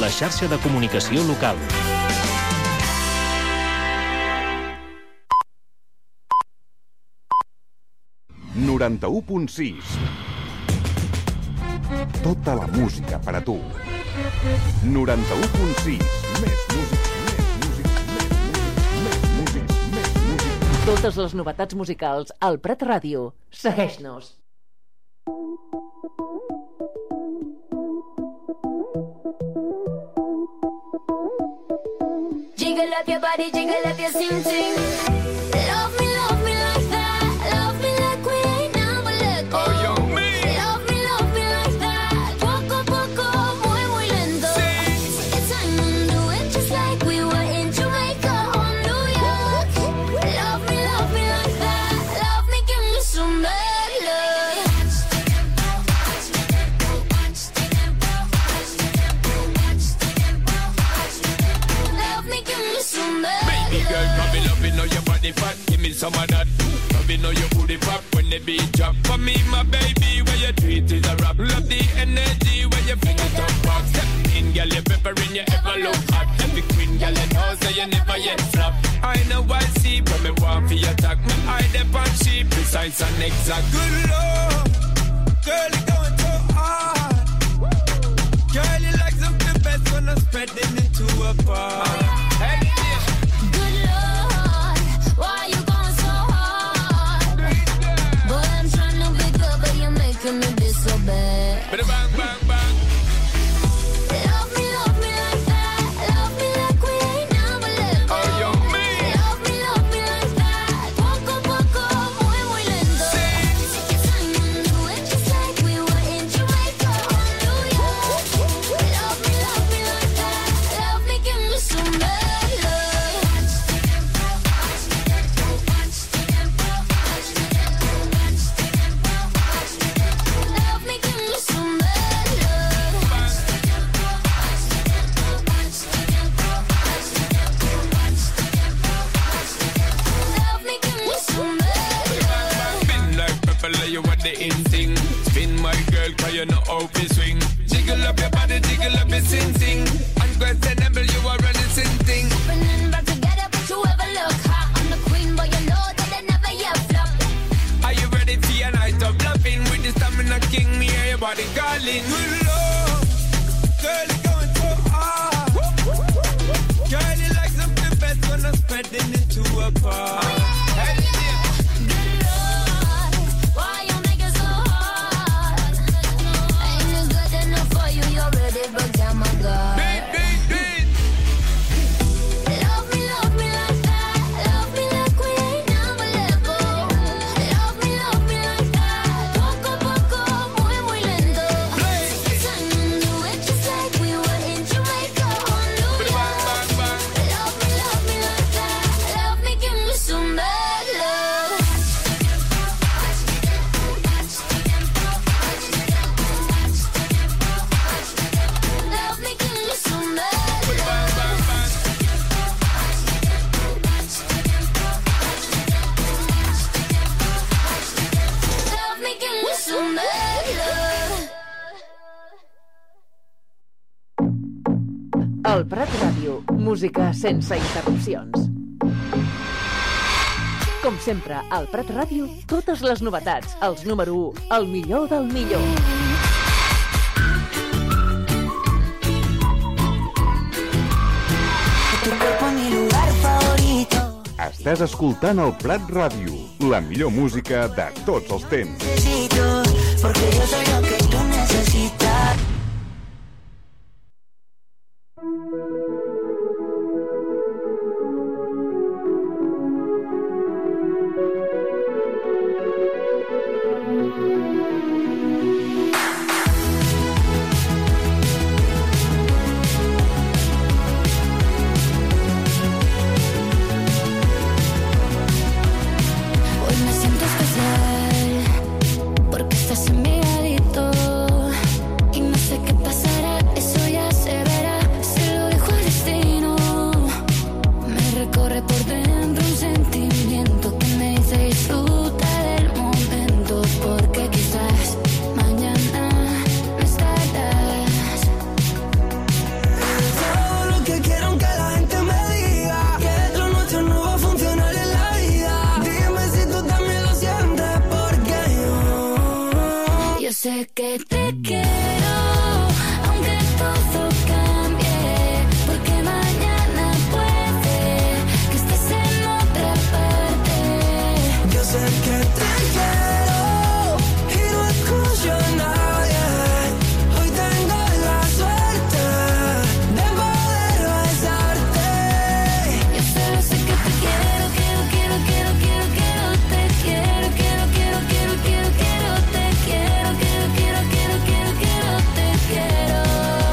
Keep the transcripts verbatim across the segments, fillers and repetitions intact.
la xarxa de comunicació local. noranta-u punt sis. Tota la música per a tu. noranta-u punt sis. Més músics, més músics, més músics, més músics, més músics. Totes les novetats musicals al Prat Ràdio. Segueix-nos. Jiggle up your body, jiggle up your sing-sing. Love me, love me like that. Love me like we ain't never let go. Oh, yo, me. Love me, love me like that. Poco, poco, muy, muy lento. Take your time and do it just like we were in Jamaica or New York. Love me, love me like that. Love me, give me some bad love. Love me, give me some bad love. Baby girl, come in, love me, know your body fat. Give me some of that. Love me, know your booty pop when the beat drop. For me, my baby, where you treat is a rap. Love the energy when you bring it up back. Step in, girl, you peppering, you ever look hot. Every queen, girl, you know, say you never yet flop. I know I see, but me want for your attack. Me eye them on she precise and exact. Good lord, girl, you going so hard. Girl, you like something best when I'm spreading it to a bar. Hey, yeah. Good Lord, why you going so hard? Boy, I'm trying to be good, but you're making me be so bad. Bada bang, bang, bang. Love me, love me like that. Love me like we ain't never let go. Oh, yo, me. Love me, love me like that. Poco, poco, muy, muy lento. Take your time and do it just like we were in Jamaica or New York. Love me, love me like that. Love me, give me some bad love. Love me, give me some bad love. Love me, give me some bad love. Spin like pepper, like you want the in thing. Spin my girl, cause you know how to swing. Jiggle up your body, jiggle up your sing sing. Unquestionable, you are running sin thing. Opening back together, but you ever look hot. I'm the queen, but you know that I never yet flop. Are you ready for your night of loving? With the stamina king, me hear your body calling. Good lord, girl, you going so hard. Girl, you like something best when I'm spreading it to a bar. Hey, yeah. Good Lord, why you make it so hard? Ain't it good enough for you? You're ready, but oh my God. Beat, beat, beat. Love me, love me like that. Love me like we ain't never let go. Love me, love me like that. Poco, poco, muy, muy lento. Take your time and do it just like we were in Jamaica or New Bada bang, York. bang, bang. Love me, love me like that. Love me, give me some bad love. Love me, give me some bad Bada bang, bang, bang. Love me, give me some bad love. El Prat Ràdio. Música sense interrupcions. Com sempre, al Prat Ràdio, totes les novetats, els número u, el millor del millor. Estàs escoltant el Prat Ràdio, la millor música de tots els temps. Porque yo soy lo que tú necesitas. Hoy me siento especial porque estás en mi ladito. sé que te quiero, aunque todo cambie, porque mañana puede que estés en otra parte. Yo sé que te quiero y no escucho a nadie. Hoy tengo la suerte de poder besarte. Yo solo sé que te quiero, quiero, quiero, quiero, quiero, quiero, te quiero, quiero, quiero, quiero, quiero, quiero, te quiero, quiero, quiero, quiero, quiero, quiero, te quiero.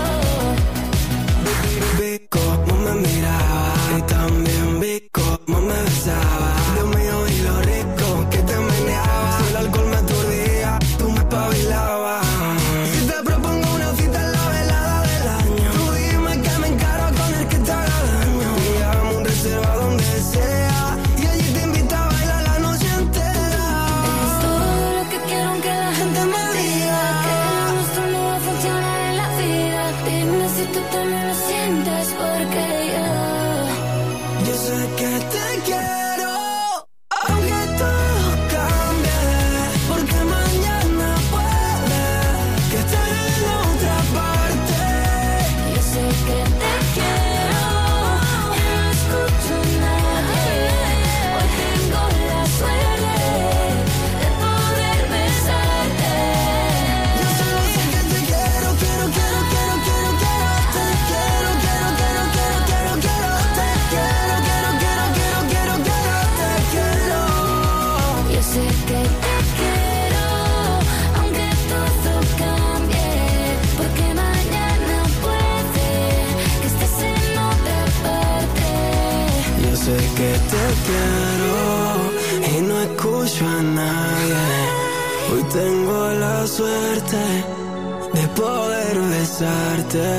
Vi cómo me miraba y también vi cómo me besaba. Dios mío, y lo rico que te meneaba. Si el alcohol me aturdía, tú me espabilabas. Si te propongo una cita en la velada del año, tú dime que me encaro con el que te haga daño. Pillamos un reserva donde sea y allí te invito a bailar la noche entera. Es todo lo que quiero aunque la gente me diga que lo nuestro no va a funcionar en la vida. Dime si tú también lo sientes, porque yo Yo sé que te quiero, aunque todo cambie, porque mañana puede que estés en otra parte. Yo sé que te quiero y no escucho a nadie. Hoy tengo la suerte de poder besarte. Yo solo sé que te quiero, quiero, quiero, quiero, quiero, quiero, te quiero, quiero, quiero, quiero, quiero, quiero, te quiero, quiero, quiero, quiero, quiero, quiero, te quiero. Yo sé que te quiero, aunque todo cambie, porque mañana puede que estés en otra parte. Yo sé que te quiero y no escucho a nadie. Hoy tengo la suerte de poder besarte.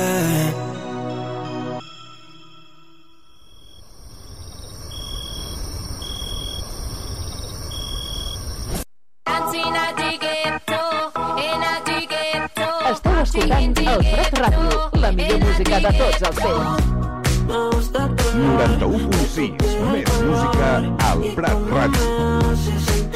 Esteu escoltant el Prat Ràdio, la millor música de tots els temps. noranta-u punt sis. Més música al Prat Ràdio.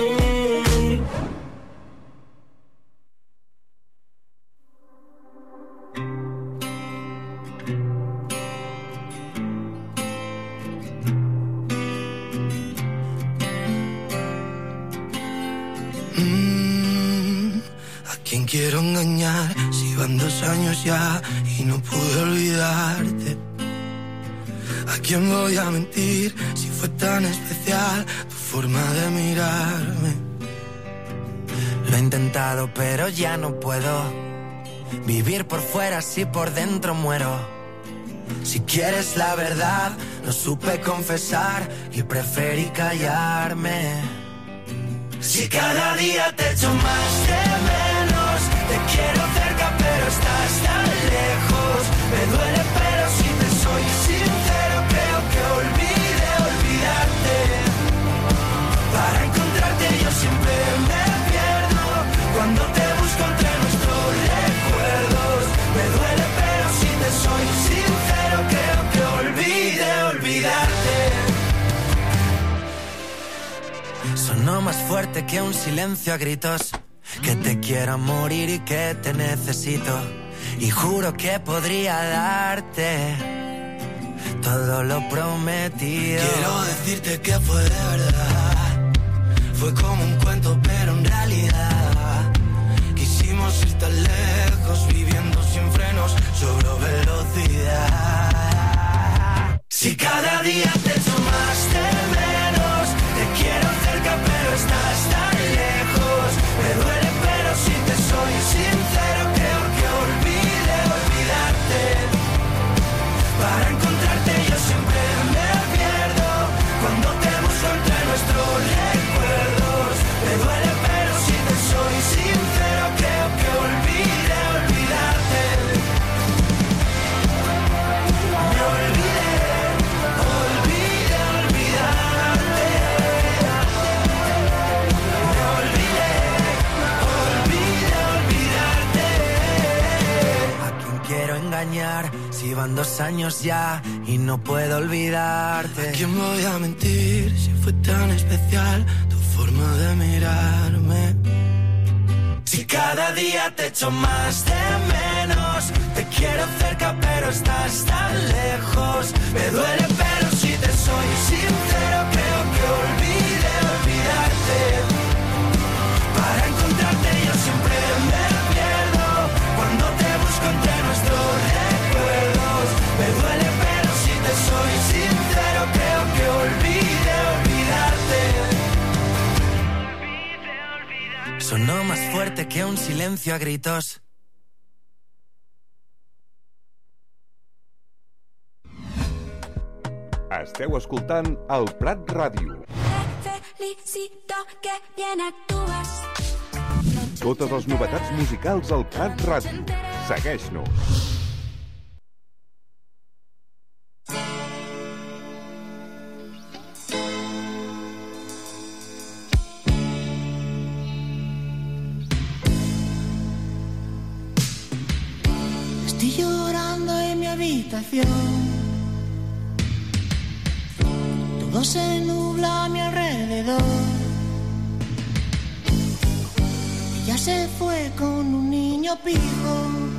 Mm, ¿a quién quiero engañar si van dos años ya y no pude olvidarte? ¿A quién voy a mentir si fue tan especial tu forma de mirarme? Lo he intentado pero ya no puedo vivir por fuera si por dentro muero. Si quieres la verdad, no supe confesar y preferí callarme. Si cada día te echo más de menos, te quiero cerca pero estás tan lejos. Me duele pero si te soy sincero, creo que olvidé olvidarte. Para encontrarte yo siempre me pierdo, cuando te busco entre nuestros recuerdos. Me duele pero si te soy sincero, creo que olvidé olvidarte. Sonó más fuerte que un silencio a gritos, que te quiero a morir y que te necesito. Y juro que podría darte todo lo prometido. Quiero decirte que fue de verdad, fue como un cuento pero en realidad quisimos ir tan lejos, viviendo sin frenos, sobre velocidad. Si cada día te echo más de menos, te quiero cerca pero estás tan lejos. Me duele pero si te soy sincero, creo que olvidé olvidarte. Para encontrarte yo siempre me pierdo, cuando te busco entre nuestros recuerdos. Me duele pero si te soy sincero, creo que olvidé olvidarte. Me olvidé, olvidé olvidarte. Me olvidé, olvidé olvidarte. ¿A quién quiero engañar si van dos años ya y no puedo olvidarte? ¿A quién voy a mentir si fue tan especial tu forma de mirarme? Si cada Cada día te echo más de menos. Te quiero cerca pero estás tan lejos. Me duele pero si te soy sincero creo que olvidé olvidarte. Para encontrarte yo siempre me pierdo. Cuando te busco entre nuestros recuerdos. Me duele pero si te soy sincero creo que olvidé olvidarte. Sonó más fuerte que un silencio a gritos. Esteu escoltant el Prat Ràdio. Felicito que bien actúas. Totes les novetats musicals al Prat Ràdio. Segueix-nos. Estoy llorando en mi habitación. Todo se nubla a mi alrededor. Ella se fue con un niño pijo.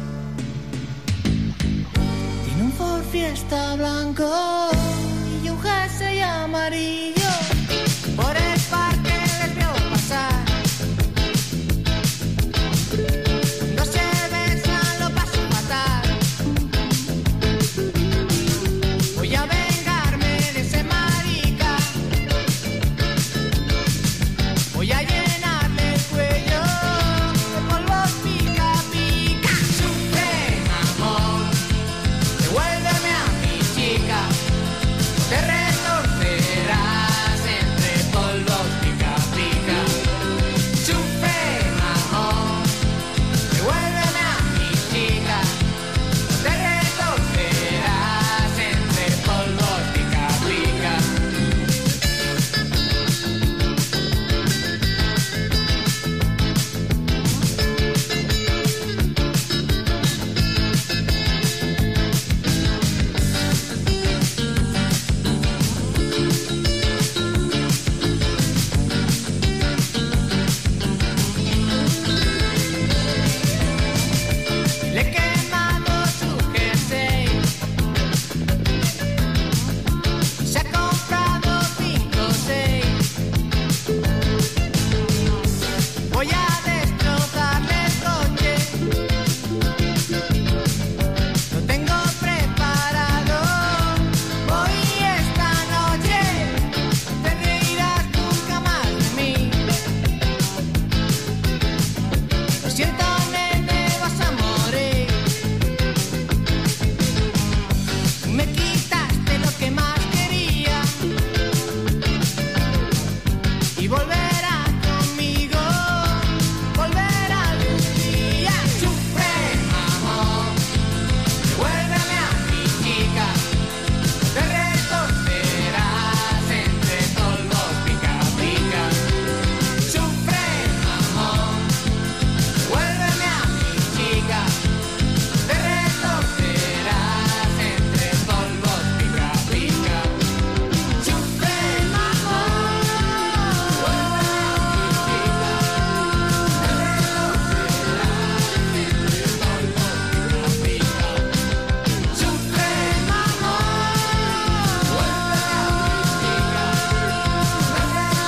Tiene un Ford Fiesta blanco y un jersey amarillo. Por el parque les veo pasar. No se besan, lo paso fatal. Voy a vengarme de ese marica. Voy a llenarle el cuello de polvos pica pica. Sufre, amor, devuélveme a mi chica. Te retorcerás entre polvos pica pica. Sufre, amor, devuélveme a mi chica. Te retorcerás entre polvos pica pica. Le he quemado su jersey. Se ha comprado cinco o seis. Voy a destrozarle el coche. Lo tengo preparado. Voy esta noche. Te reirás nunca más de mí. Lo siento, nene, vas a morir. Me quitaste lo que más quería y volverás conmigo, volverá algún día. Sufre, amor, devuélveme a mi chica. Te retorcerás entre polvos pica pica. Sufre, amor, devuélveme a mi chica. Te retorcerás entre polvos pica pica. Sufre, amor, devuélveme a mi chica. Te retorcerás entre polvos pica pica. Sufre, amor, devuélveme a mi chica. Te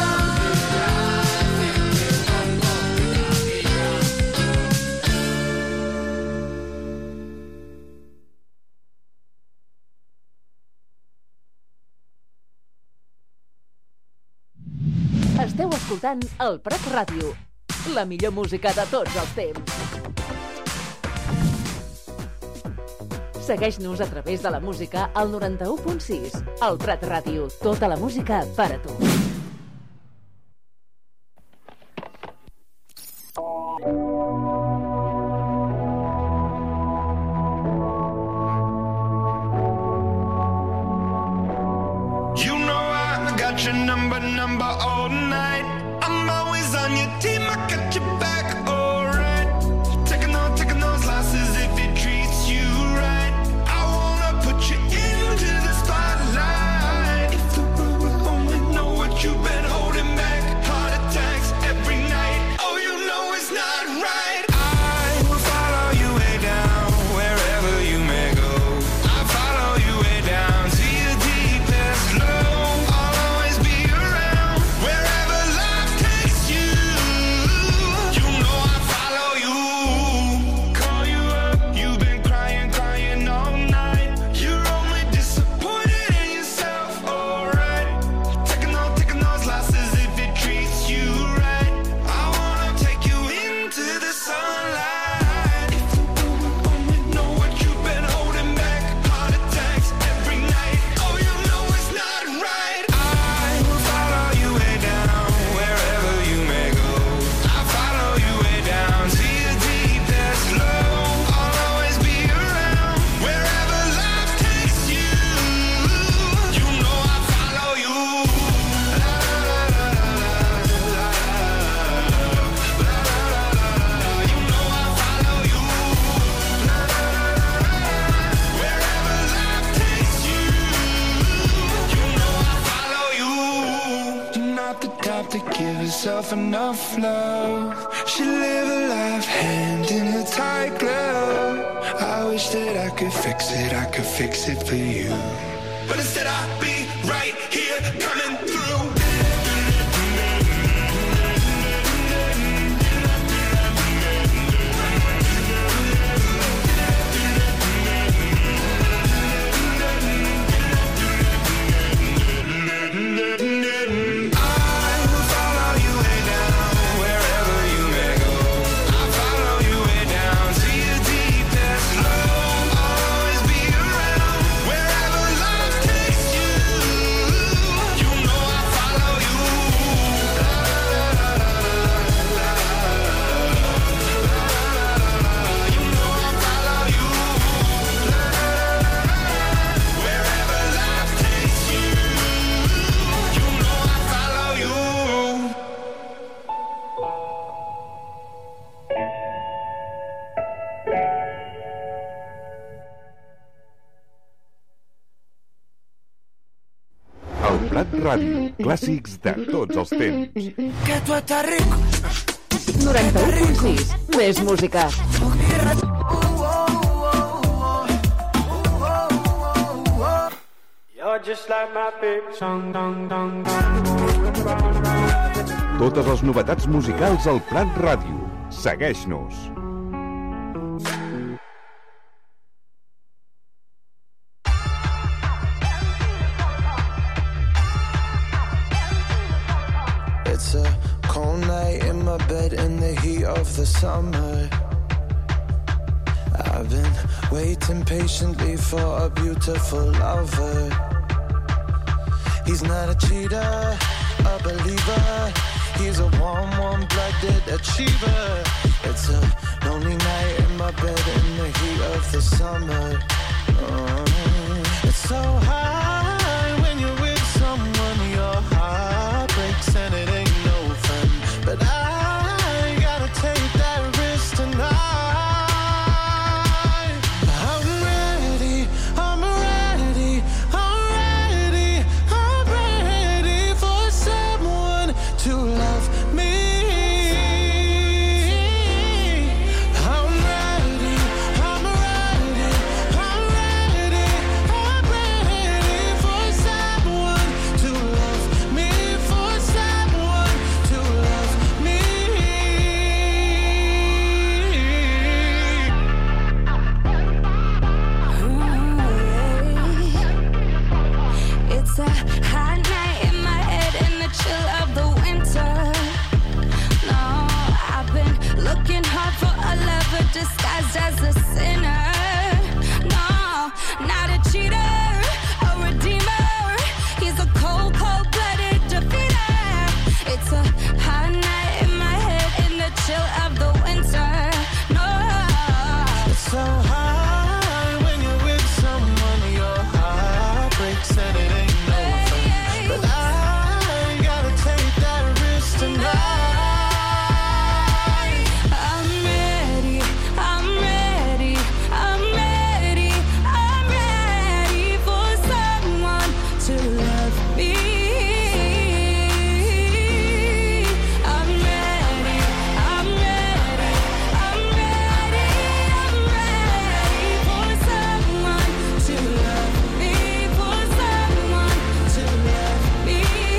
Esteu escoltant el Prat Ràdio, la millor música de tots els temps. Segueix-nos a través de la música al noranta-u punt sis. El Prat Ràdio, tota la música per a tu. You know I got your number, number all night. I'm always on your team, I got your back, alright. Taking on, taking those losses if it treats you right. I wanna put you into the spotlight. If the world would only know what you've been holding back. Heart attacks every night, oh you know it's not right. herself enough love. She live a life hand in a tight glove. I wish that I could fix it, I could fix it for you. But instead I'd be right here coming through. Ràdio, clàssics de tots els temps. Que tu estàs rico. noranta-u punt sis, més música. Totes les novetats musicals al Prat Ràdio. Segueix-nos. It's a cold night in my bed in the heat of the summer. I've been waiting patiently for a beautiful lover. He's not a cheater, a believer. He's a warm, warm-blooded achiever. It's a lonely night in my bed in the heat of the summer. Oh, it's so high when you're with someone. Your heart breaks and it ain't no fun. But I gotta take that risk tonight. I'm ready, I'm ready, I'm ready, I'm ready for someone to love me. I'm ready, I'm ready, I'm ready, I'm ready for someone to love me, for someone to love me. It's a hot night in my head in the chill of the winter. No, I've been looking hard for a lover disguised as a sinner. No, not a cheater, a redeemer. He's a cold, cold-blooded defeater. It's a hot night in my head in the chill of the winter. No, It's so high when you're with someone. Your heart breaks and it ain't no fun. But I gotta take that risk tonight. I'm ready, I'm ready, I'm ready, I'm ready for someone to love me. I'm ready, I'm ready, I'm ready, I'm ready for someone to love me, for someone to love me.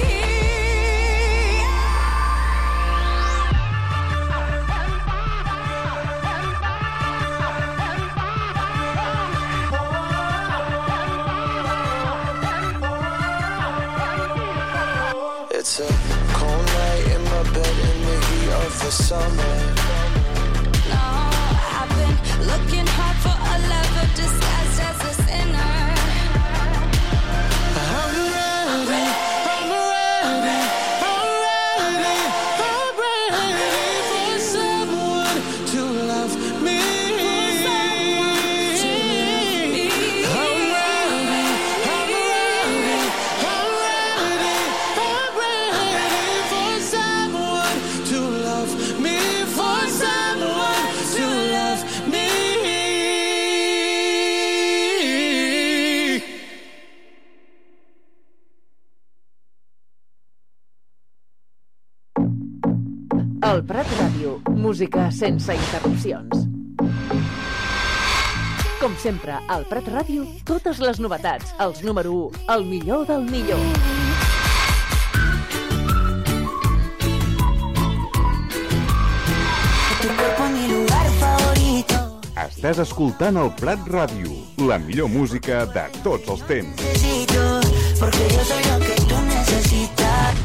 It's a cold night in my bed in the heat of the summer. No, I've been looking hard for a lover disguised as a sinner. I'm ready, I'm ready, I'm ready, I'm ready for someone to love me. I'm ready, I'm ready, I'm ready, I'm ready for someone to love me, for música sense interrupcions. Com sempre, al Prat Ràdio, totes les novetats, els número u, el millor del millor. Estàs escoltant el Prat Ràdio, la millor música de tots els temps. Porque yo soy lo que tú necesitas.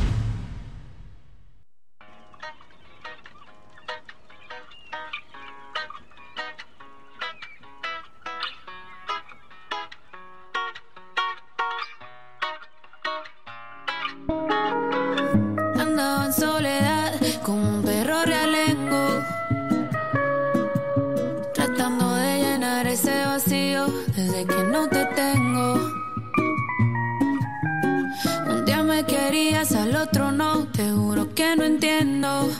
Andaba en soledad como un perro realengo, tratando de llenar ese vacío desde que no te tengo. Un día me querías, al otro no, te juro que no entiendo.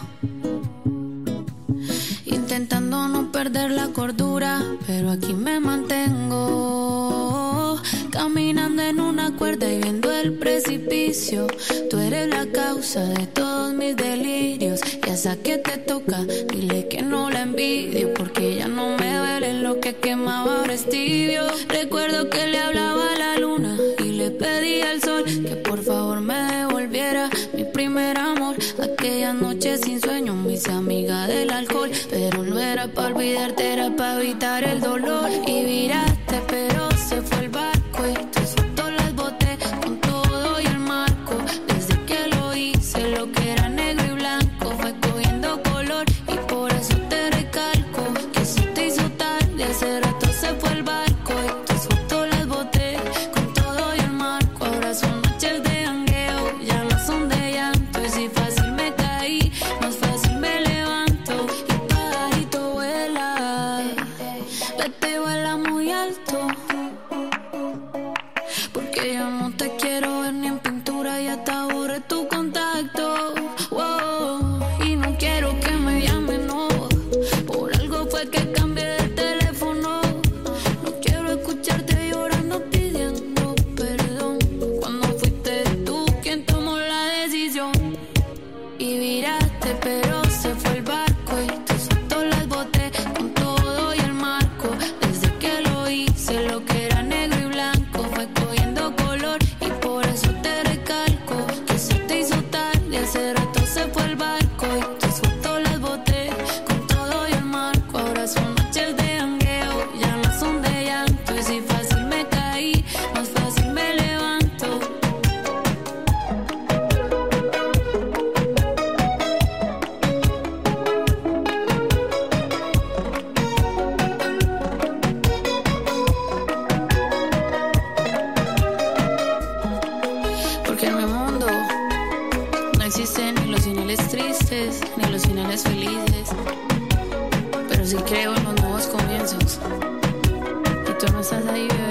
Intentando no perder la cordura, pero aquí me mantengo. Caminando en una cuerda y viendo el precipicio. Tú eres la causa de todos mis delirios. Y a esa que te toca, dile que no la envidio, porque ya no me duele lo que quemaba, ahora es tibio. Recuerdo que le hablaba a la luna y le pedí al sol que por favor me devolviera mi primer amor. Aquella noche sin sueño me hice amiga del alcohol, pero no era para olvidarte, era para evitar el dolor. Y viraste, pero se fue el barco y tus fotos las boté con todo y el marco. Desde que lo hice, lo que era negro y blanco fue cogiendo color, y por eso te recalco que eso te hizo tarde. Hace rato se fue el barco y tus fotos las boté con todo y el marco. Ahora son noches de jangueo, ya no son de llanto. Y si fácil me caí, más fácil me levanto. Y pajarito vuela, vete, vuela muy alto, porque yo no te quiero ver ni en pintura, ya te aburre tu contacto. Wow. Y no quiero que me llamen, no, por algo fue que cambié de teléfono. No quiero escucharte llorando pidiendo perdón, cuando fuiste tú quien tomó la decisión. Y viraste, pero se fue el barco y tus fotos las boté con todo y el marco. Desde que lo hice, lo que era negro y blanco fue cogiendo color, y por eso te recalco que eso te hizo tarde. Hace rato se fue el barco y tus fotos las boté con todo y el marco. Ahora son noches de jangueo, ya no son de llanto. Y si fácil me caí, más fácil me levanto. Porque en mi mundo no existen ni los finales tristes ni los finales felices, pero sí creo en los nuevos comienzos. Y tú no estás ahí, bebé.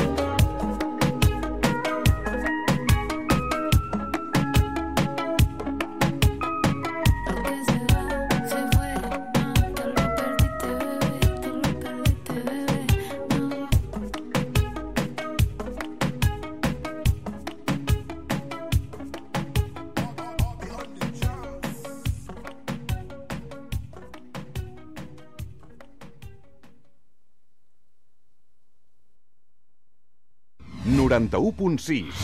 Lo que se va, se fue. No, te lo perdiste, bebé. Te lo perdiste, bebé. No. noranta-u punt sis.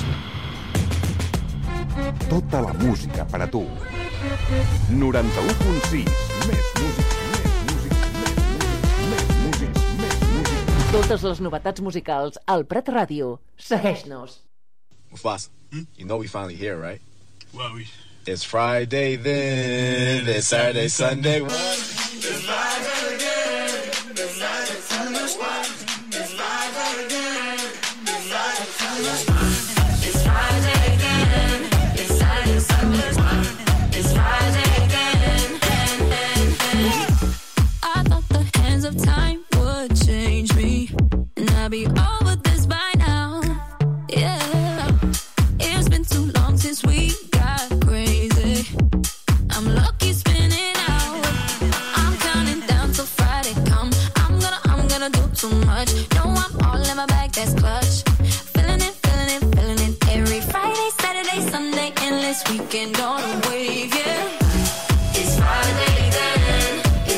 Tota la música per a tu. noranta-u punt sis. Més música, més música, més música, més música, més música. Totes les novetats musicals al Prat Ràdio. Segueix-nos. Mufasa, hmm? You know we finally here, right? Well, we... It's Friday then, it's Saturday, Sunday. It's Friday again. It's Friday, Sunday. It's Friday again. It's Friday, Sunday. It's Friday again. It's Saturday, Sunday. It's Friday again. I thought the hands of time would change me, and I'd be over this by now. Yeah, it's been too long since we got crazy. I'm lucky spinning out. I'm counting down till Friday come. I'm gonna, I'm gonna do too much. No, I'm all in my bag, that's clutch. Feeling it, feeling it, feeling it. Every Friday, Saturday, Sunday, endless weekend on a wave, yeah. It's Friday again.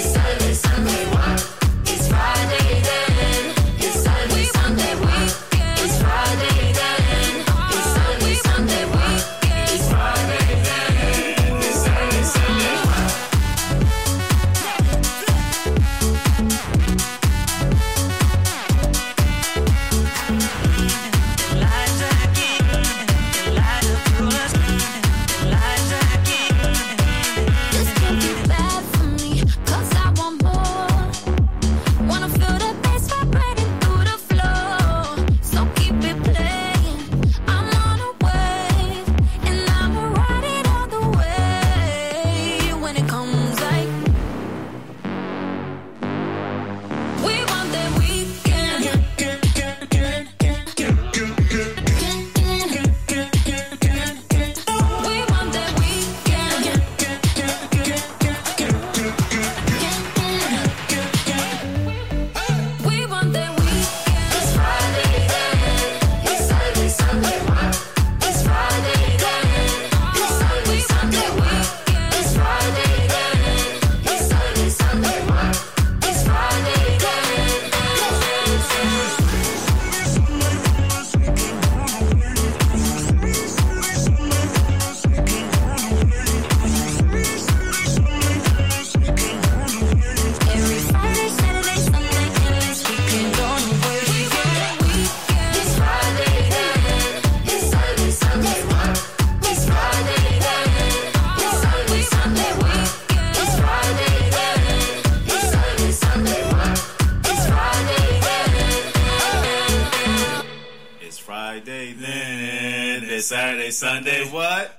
Saturday, Sunday, what?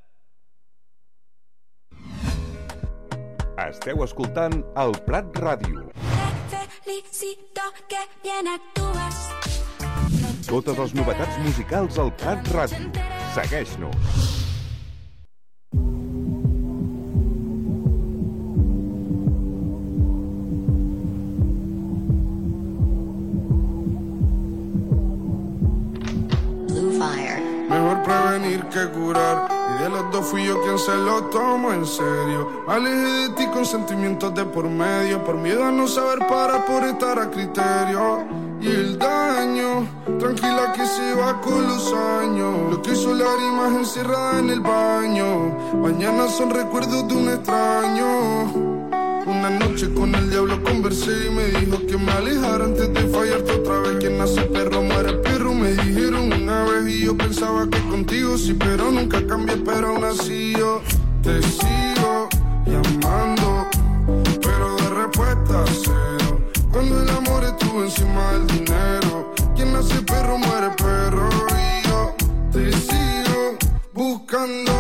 Esteu escoltant el Prat Ràdio. Felicito que bien actúas. Totes les novetats musicals al Prat Ràdio. Segueix-nos. Mejor prevenir que curar. Y de los dos fui yo quien se lo tomó en serio. Me alejé de ti con sentimientos de por medio, por miedo a no saber parar, por estar a criterio. Y el daño, tranquila que se va con los años. Lo que hizo lágrimas encerrada en el baño. Mañana son recuerdos de un extraño. Una noche con el diablo conversé y me dijo que me alejara antes de fallarte otra vez. Quien nace perro muere perro, me dijeron una vez y yo pensaba que contigo sí, pero nunca cambié, pero aún así yo te sigo llamando, pero de respuesta cero. Cuando el amor estuvo encima del dinero, quien nace perro muere perro y yo te sigo buscando,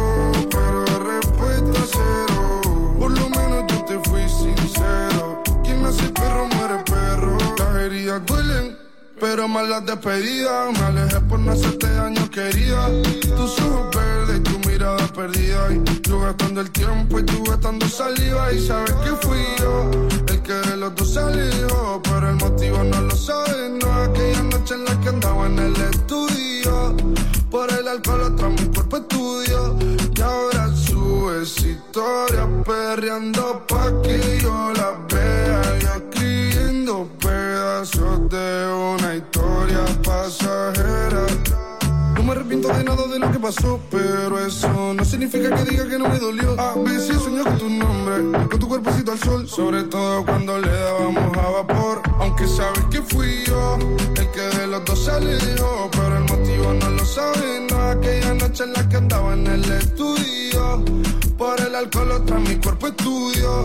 pero de respuesta cero. Por lo menos yo te fui sincero. Quien nace perro muere perro. Las heridas duelen, pero más las despedidas. Me alejé por no hacerte daño, querida. Tus ojos verdes, tu mirada perdida. Y yo gastando el tiempo y tú gastando saliva. Y sabes que fui yo el que de los dos se alejó, pero el motivo no lo sabes, no. Aquella noche en la que andaba en el estudio, por el alcohol otra mi cuerpo estudio. Y ahora sube esa historia perreando pa' que yo la vea. Y escribiendo pedazos de una historia pasajera. No me arrepiento de nada de lo que pasó, pero eso no significa que diga que no me dolió. A veces sueño con tu nombre, con tu cuerpecito al sol, sobre todo cuando le dábamos a vapor. Aunque sabes que fui yo el que de los dos se alejó, pero el motivo no lo sabes, no. Aquella noche en la que andaba en el estudio, por el alcohol otra mi cuerpo estudio.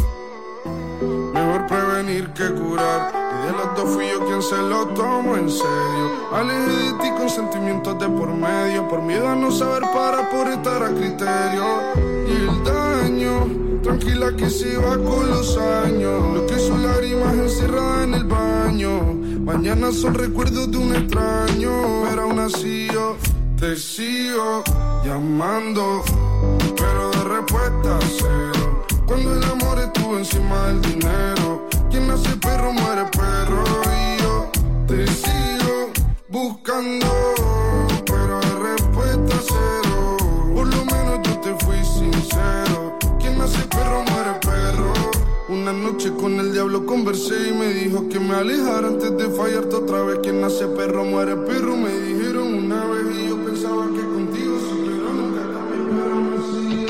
Mejor prevenir que curar. Y de los dos fui yo quien se lo tomó en serio. Alejé de ti con sentimientos de por medio, por miedo a no saber parar, por estar a criterio. Y el daño, tranquila que se va con los años. Lo que hizo lágrimas encerradas en el baño. Mañana son recuerdos de un extraño, pero aún así yo te sigo llamando, pero de respuesta cero. Cuando el amor estuvo encima del dinero, quien nace perro muere perro. Y yo te sigo buscando, pero de respuesta cero. Por lo menos yo te fui sincero. Quien nace perro muere perro. Una noche con el diablo conversé y me dijo que me alejara antes de fallarte otra vez. Quien nace perro muere perro, me dijeron una vez y yo pensaba que contigo sí, pero nunca cambié, pero no sí.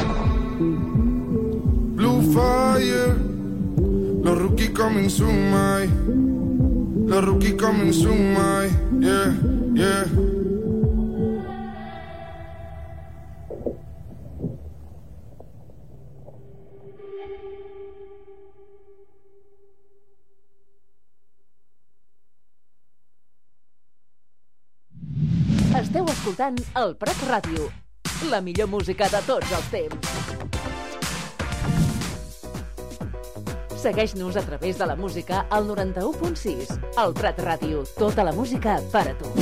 Blue Fire, los rookies coming soon, my. Los rookies coming soon, my. Yeah, yeah. Esteu escoltant el Prat Ràdio, la millor música de tots els temps. Segueix-nos a través de la música al noranta-u punt sis. El Prat Ràdio, tota la música per a tu.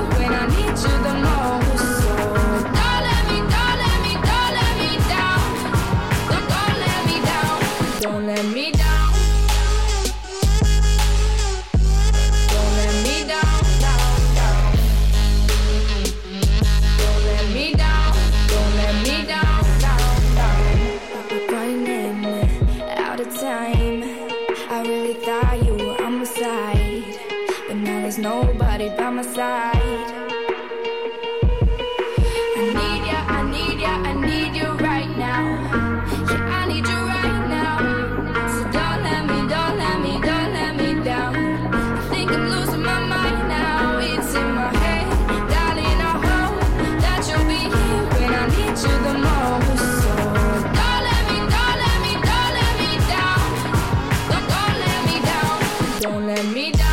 Down. side. I need ya, I need ya, I need you right now. Yeah, I need you right now. So don't let me, don't let me, don't let me down. I think I'm losing my mind now. It's in my head, darling. I hope that you'll be here when I need you the most. So don't let me, don't let me, don't let me down. Don't, don't let me down. Don't let me down.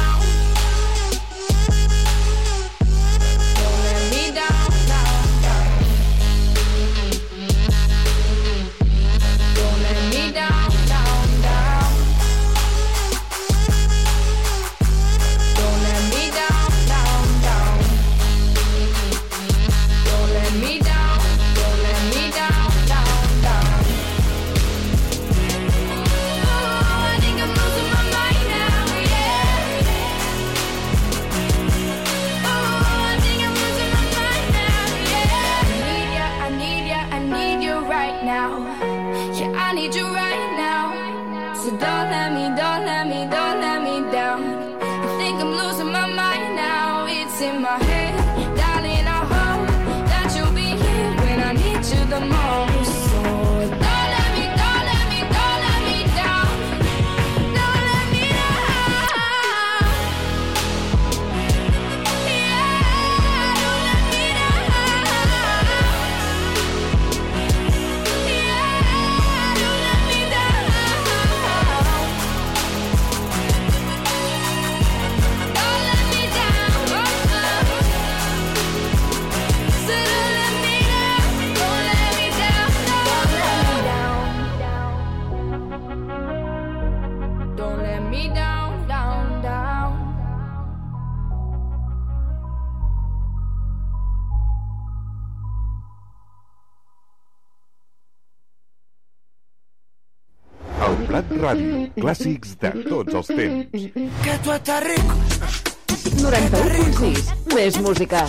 Ràdio, clàssics de tots els temps. Que tu estàs rico. noranta-u punt sis, més música.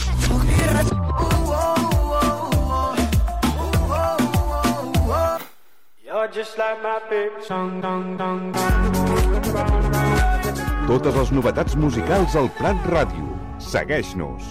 Totes les novetats musicals al Prat Ràdio. Segueix-nos.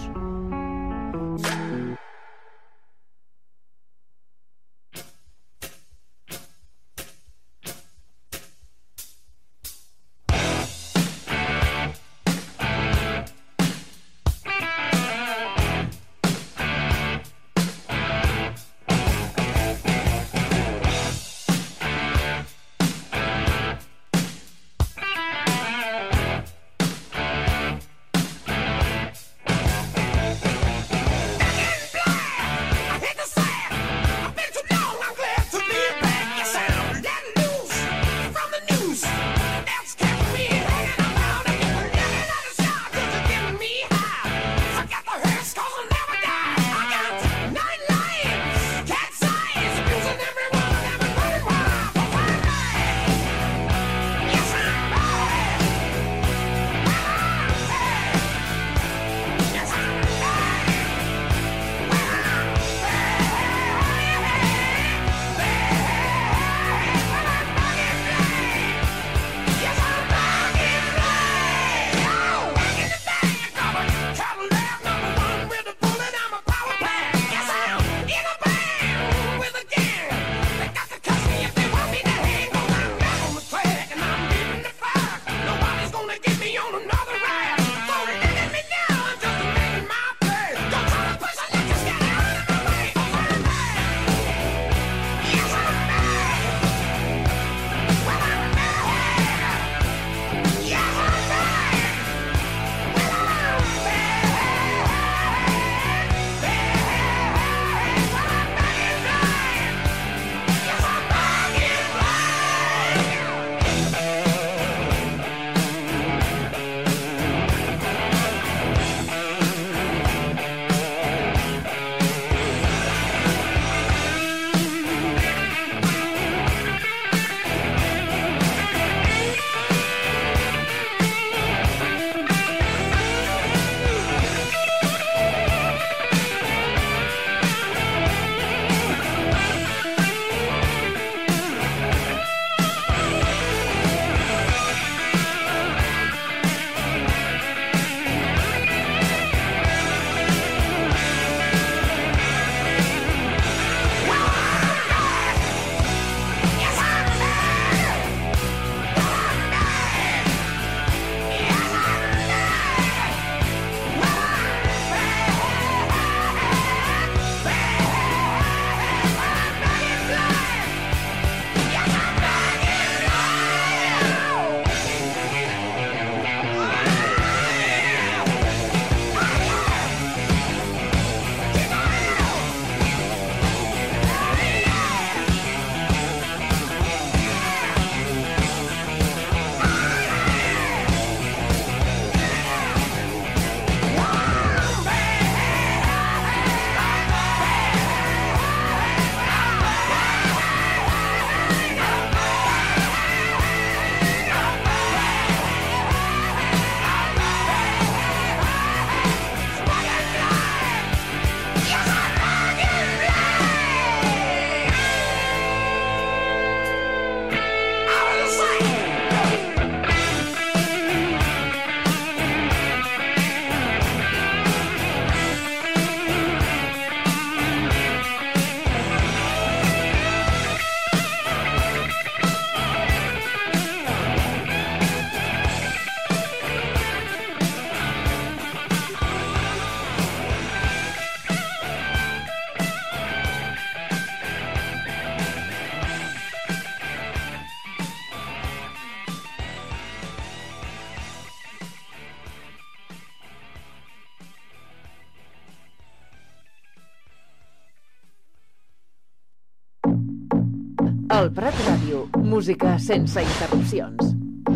El Prat Ràdio, música sense interrupcions.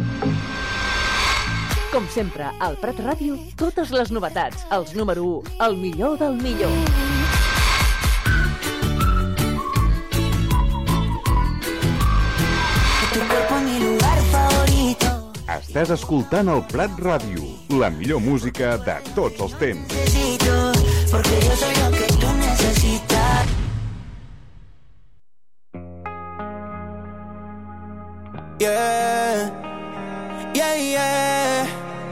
Com sempre, al Prat Ràdio, totes les novetats, els número u, el millor del millor. Estàs escoltant el Prat Ràdio, la millor música de tots els temps. Porque yo soy lo que tú necesitas. Yeah, yeah, yeah,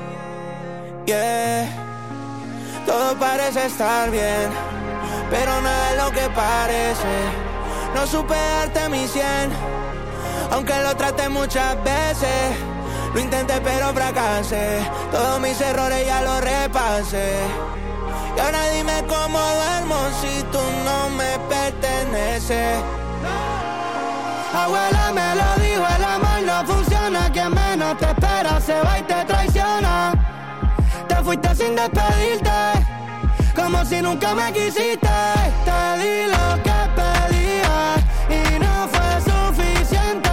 yeah. Todo parece estar bien, pero nada es lo que parece. No supe darte mi cien, aunque lo traté muchas veces. Lo intenté pero fracasé, todos mis errores ya los repasé. Y ahora dime cómo duermo si tú no me perteneces. Abuela me lo dijo, el amor no funciona. Quien menos te espera se va y te traiciona. Te fuiste sin despedirte, como si nunca me quisiste. Te di lo que pedía y no fue suficiente.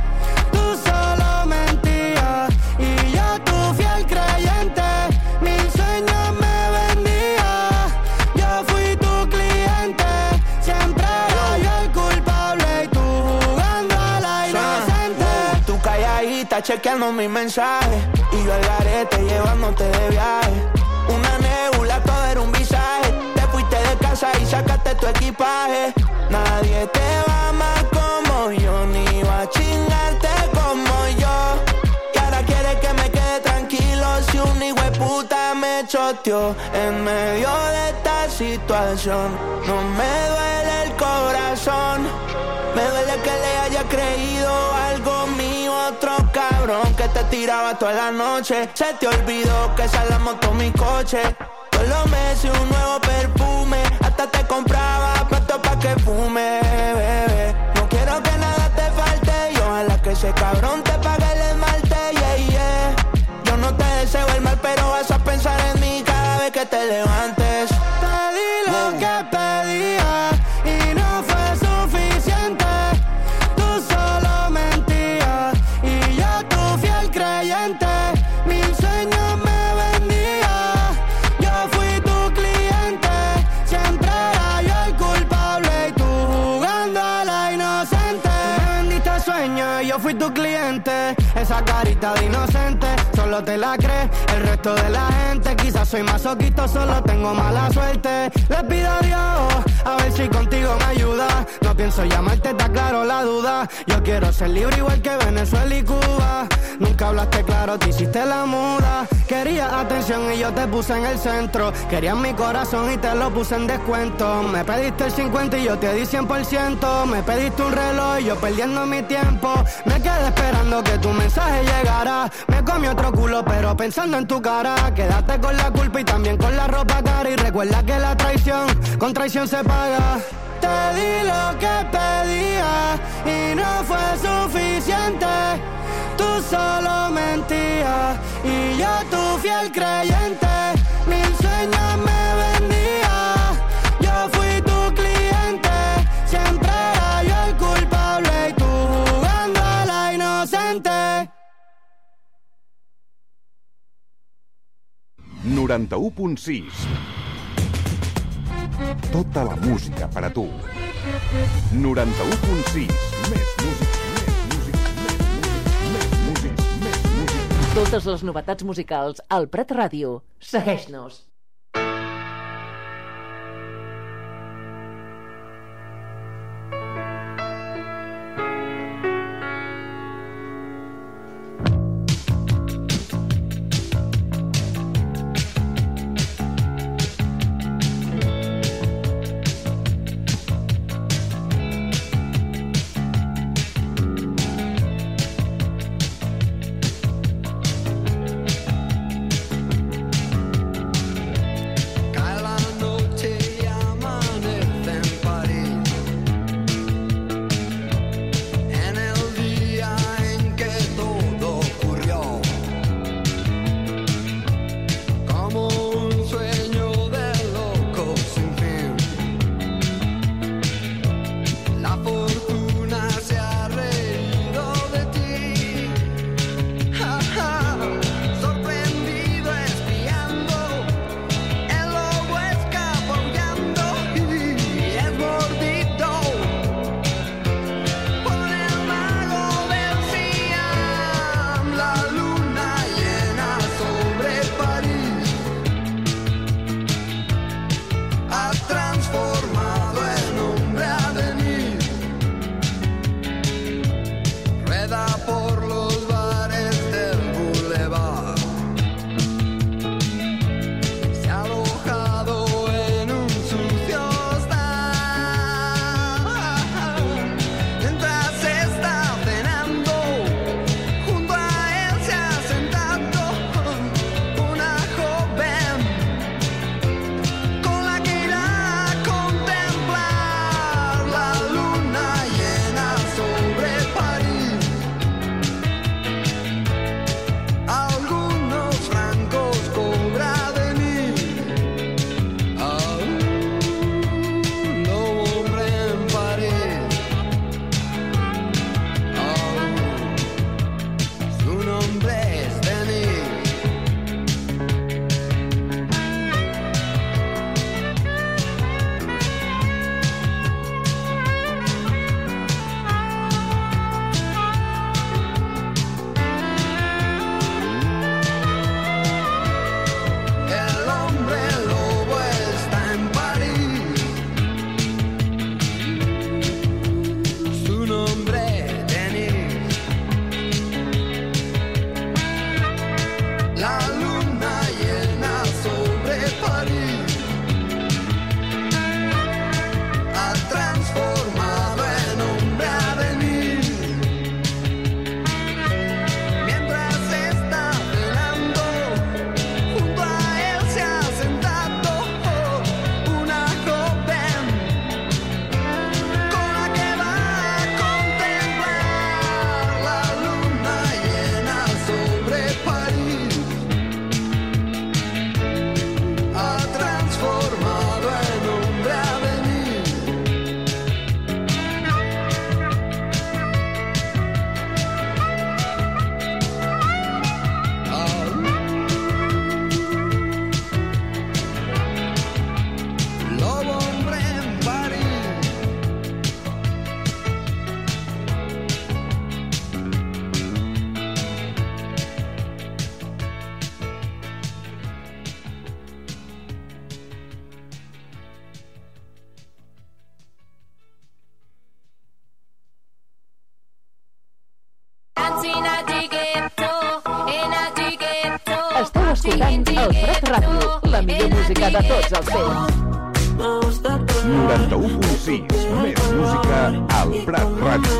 Tú solo mentías y yo tu fiel creyente. Mil sueños me vendía, yo fui tu cliente. Siempre era yo el culpable y tú jugando a la inocente. Tú calladita chequeando mis mensajes y yo al garete llevándote de viaje. Una nebula, todo era un visaje. Te fuiste de casa y sacaste tu equipaje. Nadie te va a amar como yo, ni va a chingarte como yo. Y ahora quieres que me quede tranquilo si un hijueputa me choteó en medio de esta situación. No me duele el corazón, me duele que le haya creído algo mío, otro cabrón que te tiraba toda la noche. Se te olvidó que esa la moto mi coche. Todos los meses un nuevo perfume, hasta te compraba puesto pa' que fume, bebé. No quiero que nada te falte y ojalá que ese cabrón te pague el esmalte, yeah, yeah. Yo no te deseo el mal, pero vas a pensar en mí cada vez que te levantes. Te di lo que pedía y no fue suficiente. Tú solo mentías y yo tu fiel creyente. Mil sueños me vendía, yo fui tu cliente. Siempre era yo el culpable y tú jugando a la inocente. Me vendiste sueños y yo fui tu cliente. Esa carita de inocente solo te la crees el resto de la gente. Quizás soy masoquista, solo tengo mala suerte. Le pido a Dios a ver si contigo me ayuda. No pienso llamarte, está claro la duda. Yo quiero ser libre igual que Venezuela y Cuba. Nunca hablaste claro, te hiciste la muda. Querías atención y yo te puse en el centro. Querías mi corazón y te lo puse en descuento. Me pediste el cincuenta y yo te di cien por ciento. Me pediste un reloj y yo perdiendo mi tiempo. Me quedé esperando que tu mensaje llegara. Me comí otro culo pero pensando en tu cara. Quédate con la culpa y también con la ropa cara. Y recuerda que la traición con traición se paga. Te di lo que pedía y no fue suficiente. Tú solo mentías y yo tu fiel creyente. Mil sueños me vendía, yo fui tu cliente. Siempre era yo el culpable y tú jugando a la inocente. noranta-u punt sis. Tota la música per a tu. noranta-u punt sis. Més música, més música, més música, més música, més música. Totes les novetats musicals al Prat Ràdio. Segueix-nos. escoltant el Prat Ràdio, la millor música de tots els temps. noranta-u punt sis, més música al Prat Ràdio.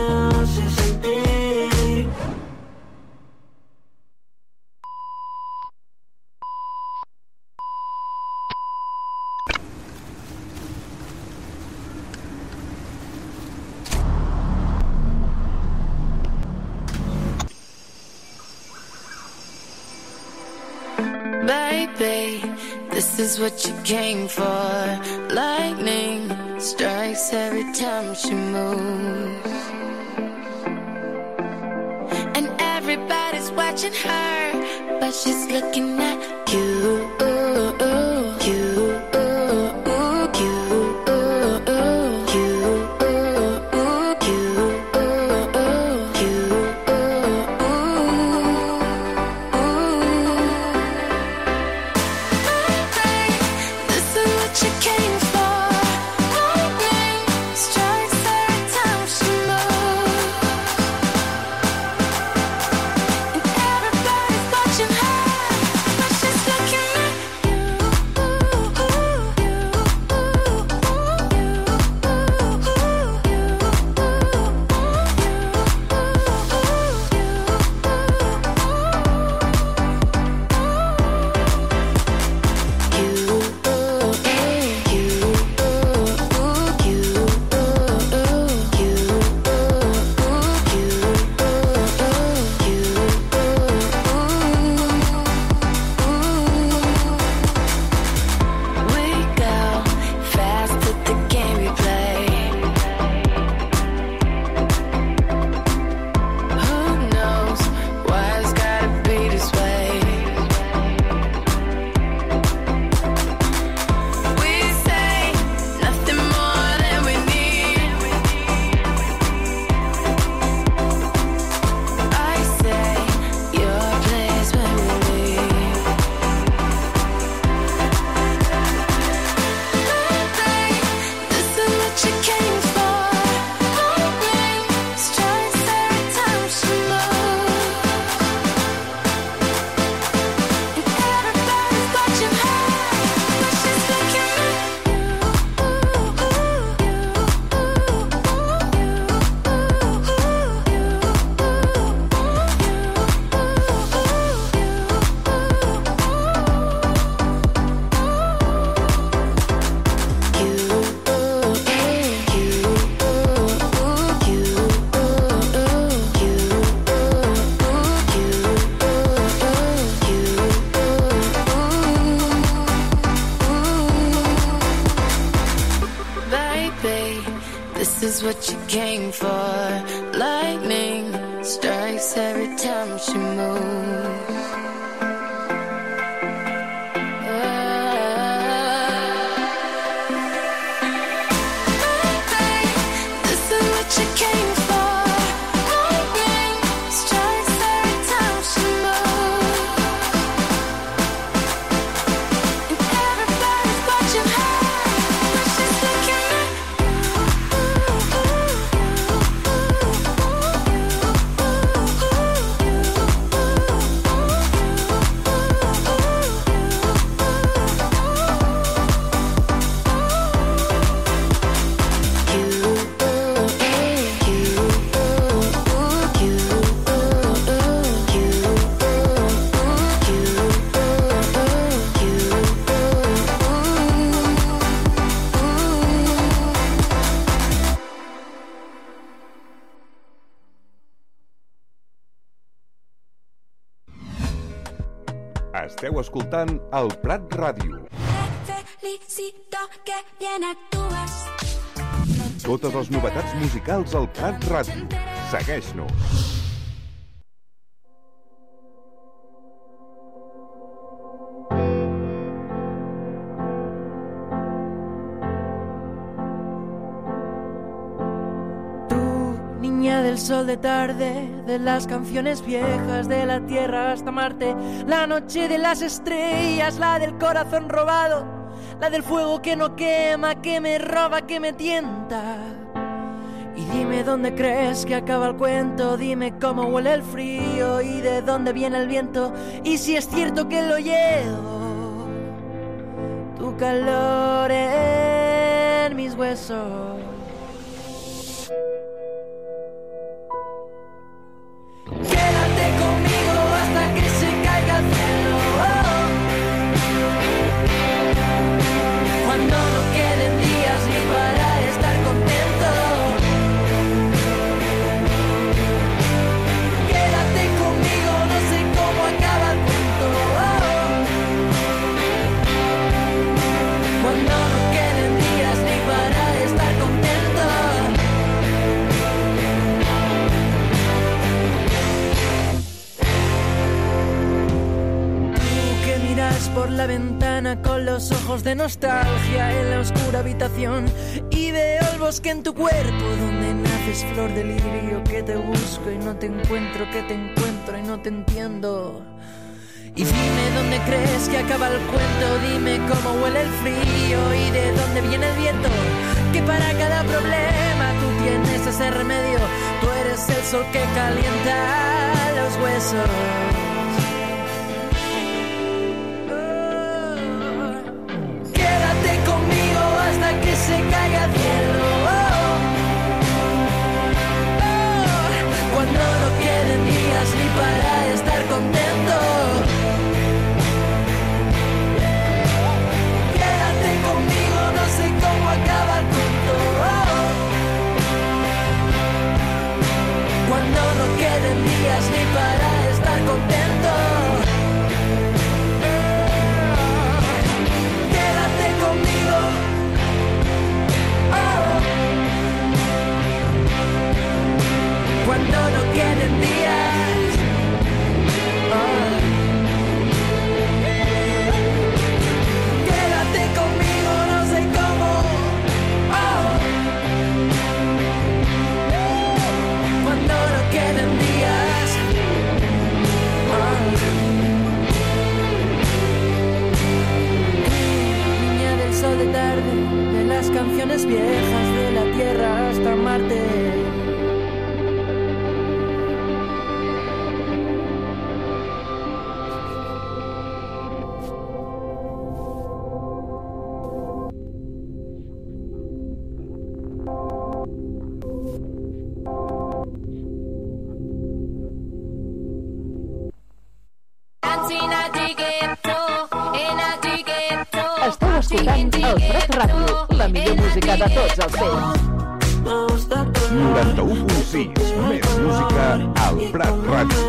Baby, this is what you came for. Lightning strikes every time she moves, and everybody's watching her, but she's looking at you. You. This is what you came for. Lightning strikes every time she moves. Esteu escoltant el Prat Ràdio. Felicito que bien actúas. Totes les novetats musicals al Prat Ràdio. Segueix-nos. Del sol de tarde, de las canciones viejas, de la tierra hasta Marte, la noche de las estrellas, la del corazón robado, la del fuego que no quema, que me roba, que me tienta. Y dime dónde crees que acaba el cuento, dime cómo huele el frío y de dónde viene el viento, y si es cierto que lo llevo, tu calor en mis huesos. Quédate conmigo hasta que se caiga el cielo, oh. Cuando no queden días ni para estar contento. Quédate conmigo, no sé cómo acaba el cuento, oh. Cuando no queden días ni para estar contento. Tú que miras por la ventana con los ojos de nostalgia en la oscura habitación y veo el bosque en tu cuerpo donde naces flor de lirio, que te busco y no te encuentro, que te encuentro y no te entiendo. Y dime dónde crees que acaba el cuento, dime cómo huele el frío y de dónde viene el viento, que para cada problema tú tienes ese remedio, tú eres el sol que calienta los huesos. Quédate conmigo hasta que se caiga el cielo, oh. Oh. Cuando no queden días ni para estar contento. Quédate conmigo, no sé cómo acaba el cuento, oh. Cuando no queden días ni para estar contento. Conmigo, oh. Cuando no queden días, oh. Quédate conmigo, no sé cómo, oh. Cuando no queden días, oh. De tarde, de las canciones viejas, de la Tierra hasta Marte. Esteu escoltant el Prat Ràdio, la millor música de tots els temps. noranta-u punt sis, més música al Prat Ràdio.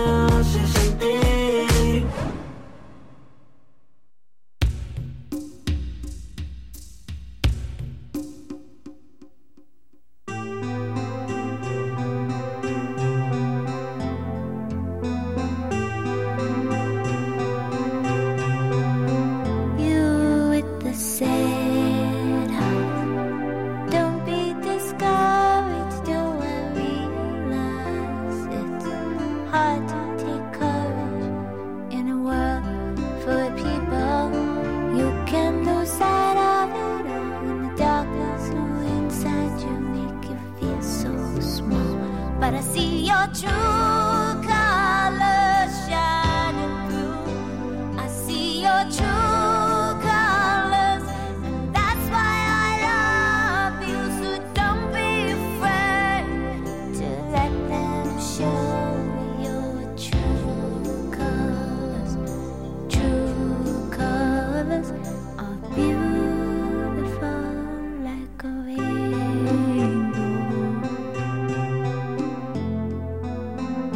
Beautiful like a rainbow.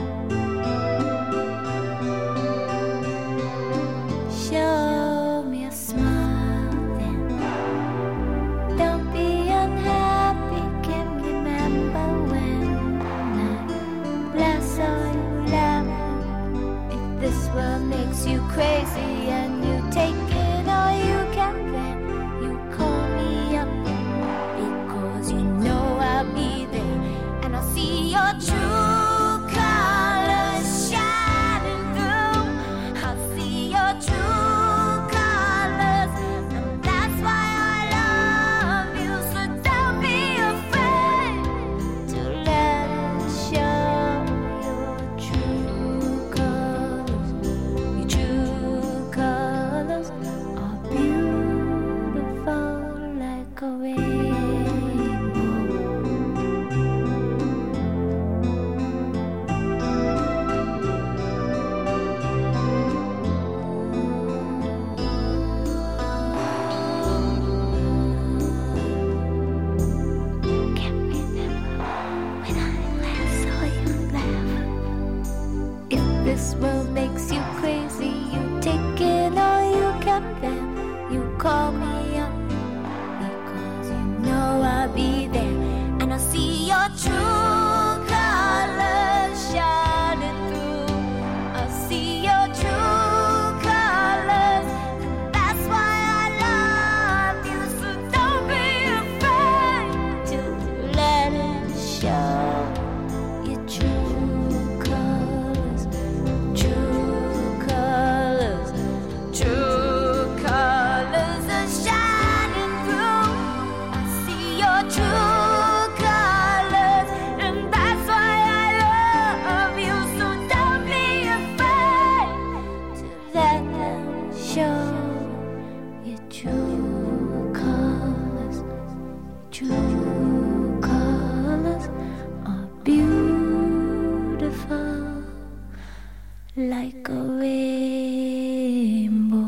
like a rainbow.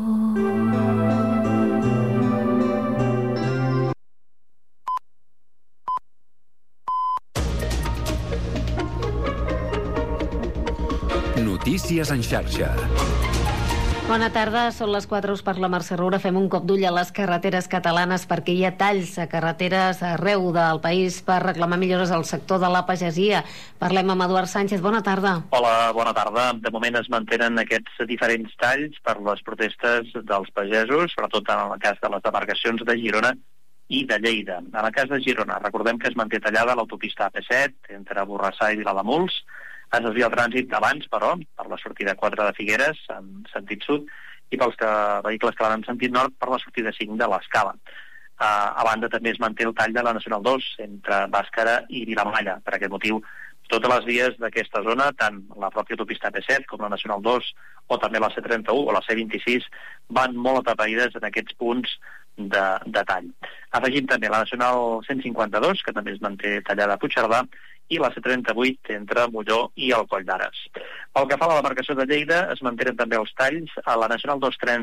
Notícies en xarxa. Bona tarda, són les quatre, us parla Mercè Roura. Fem un cop d'ull a les carreteres catalanes perquè hi ha talls a carreteres arreu del país per reclamar millores al sector de la pagesia. Parlem amb Eduard Sánchez. Bona tarda. Hola, bona tarda. De moment es mantenen aquests diferents talls per les protestes dels pagesos, sobretot en el cas de les demarcacions de Girona i de Lleida. En el cas de Girona, recordem que es manté tallada l'autopista A P set entre Borrassà i Vilademuls. Es desvia el trànsit d'abans, però, per la sortida quatre de Figueres, en sentit sud, i pels que, vehicles que van en sentit nord per la sortida cinc de l'Escala. Uh, a banda, també es manté el tall de la Nacional dos, entre Bàscara i Vilamalla. Per aquest motiu, totes les vies d'aquesta zona, tant la pròpia autopista A P set com la Nacional dos, o també la C trenta-u o la C vint-i-sis, van molt atapeïdes en aquests punts de, de tall. Afegim també la Nacional cent cinquanta-dos, que també es manté tallada a Puigcerdà, i la C trenta-vuit entre Molló i el Coll d'Ares. Pel que fa a la demarcació de Lleida, es mantenen també els talls a la Nacional dos trenta